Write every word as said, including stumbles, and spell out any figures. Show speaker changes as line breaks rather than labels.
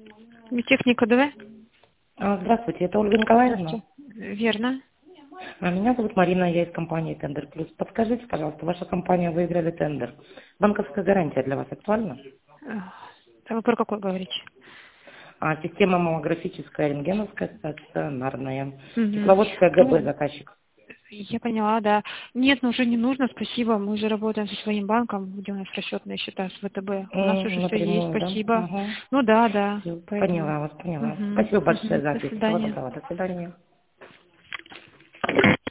Техника ДВ?
А, Здравствуйте, это Ольга Николаевна.
Здравствуйте. Верно.
А, Меня зовут Марина, я из компании Тендер Плюс. Подскажите, пожалуйста, ваша компания выиграли тендер. Банковская гарантия для вас актуальна?
А вы про какой говорите?
А, система маммографическая, рентгеновская, стационарная.
Угу.
Кисловодская ГБ
Ну,
заказчик.
я поняла, да. Нет, ну уже не нужно, спасибо. Мы уже работаем со своим банком, где у нас расчетные счета с ВТБ. У нас уже
М,
все есть,
Напрямую, да?
спасибо.
Угу.
Ну да, да,
Всё,
поэтому.
поняла вас, поняла.
Угу.
Спасибо большое
Угу.
за
До
ответ. Всего
свидания.
доброго. До свидания.